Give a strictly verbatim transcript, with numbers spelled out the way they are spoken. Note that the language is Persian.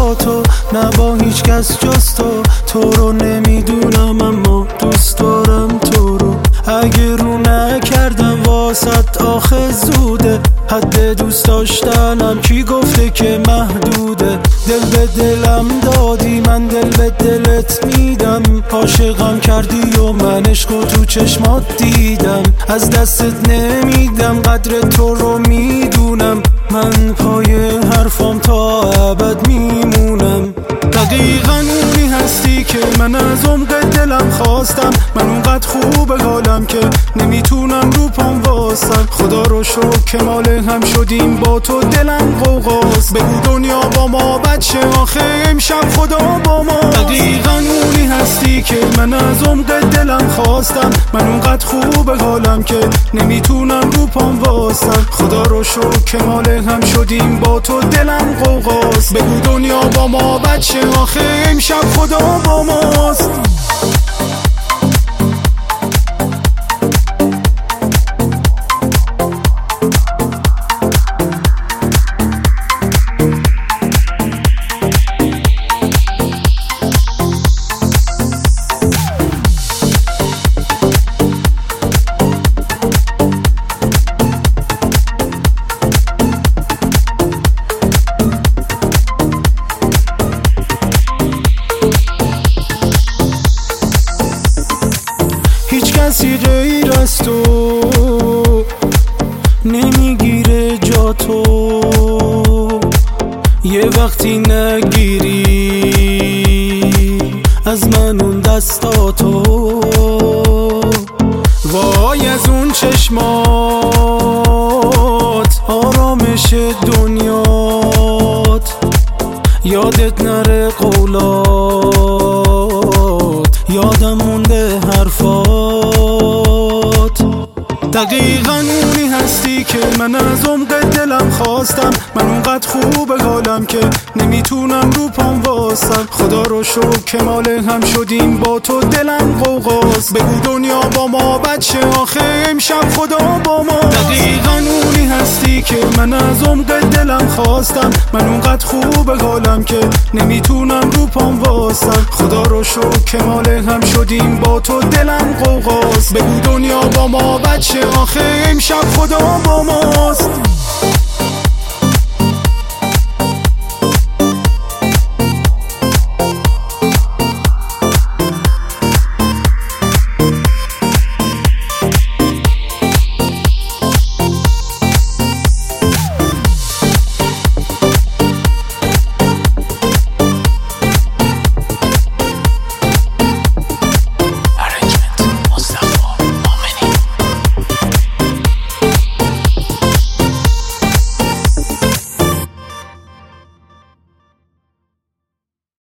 با تو، نه با هیچ کس جز تو. تو رو نمیدونم اما دوست دارم تو رو. اگه رو نکردم واسط آخه زوده، حد دوست داشتنم کی گفته که محدوده. دل به دلم دادی من دل به دلت میدم، عاشقم کردی و من عشقو تو چشمات دیدم. از دستت نمیدم قدر تو رو میدونم، من پای حرفام تا ابد میمونم. دقیقا اونی هستی که من از عمق دلم خواستم، من اونقدر خوبه حالم که نمیتونم رو پام واسم. خدا رو شکر که مال هم شدیم با تو، دلم غوغاست. بگو دنیا با ما بچه آخه امشب خدا با ما. دقیقا اونی هستی که من از عمق دلم خواستم، من اونقدر خوبه حالم که نمیتونم رو پام واسم. خدا رو شکر که مال هم شدیم با تو، دلم غوغاست. بگو دنیا با ما بچه آخه امشب خدا با ماست. کسی غیر از تو نمیگیره جا تو، یه وقتی نگیری از من اون دستاتو. وای از اون چشمات آرامش دنیات، یادت نره قولات، یادم مونده حرفات. دقیقا اونی هستی که من از عمق دلم خواستم، من اونقدر خوبه حالم که نمیتونم رو پام واسم. خدا رو شکر که مال هم شدیم با تو، دلم غوغاست. بگو دنیا با ما بچه آخه امشب خدا با ما. دقیقا اونی هستی که من از عمق دلم خواستم، من اونقدر خوبه حالم که نمیتونم رو پام واسم. خدا رو شکر که مال هم شدیم با تو، دلم غوغاست. بگو دنیا با ما بچه آخه امشب خدا با ماست.